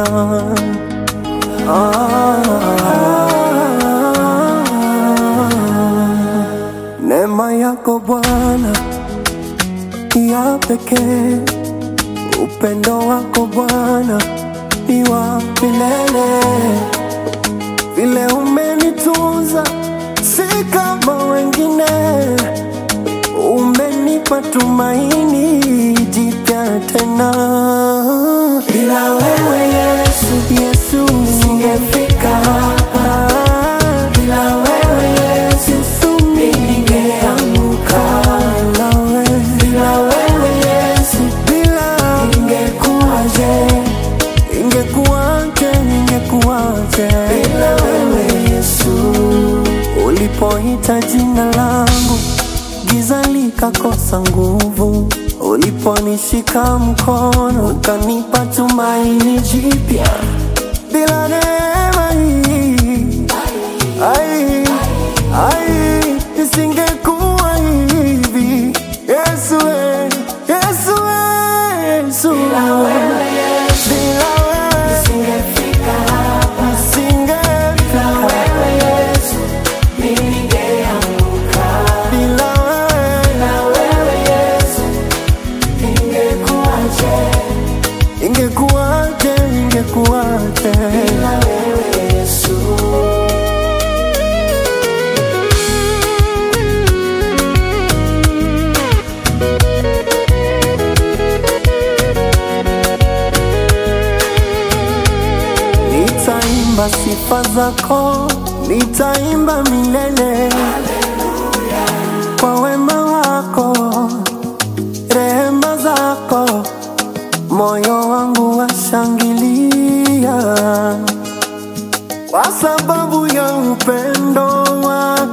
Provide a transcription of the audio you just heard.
Neema yako Bwana ya pekee, upendo wako Bwana ni wa milele. Vile umenitunza si kama wengine, umenipa tumaini jipya tena. Bila wewe Yesu, singefika hapa. Bila wewe Yesu, ningeanguka. Bila wewe Yesu, ingekuwaje? Bila wewe Yesu, ulipoita jina langu giza likakosa nguvu, uliponishika mkono ukanipa tumaini jipya. Bila neema hii nisingekuwa hivi. Yesu, Yesu, Yesu. Bila wewe Yesu, nisingefika hapa. Bila wewe Yesu, ningeanguka. Bila wewe Yesu, ingekuwaje? Bila wewe Yesu. Nitaimba sifa zako, nitaimba milele. Haleluya. Kwa wema wako, rehema zako, moyo wangu washangilia. Kwa sababu ya upendo wako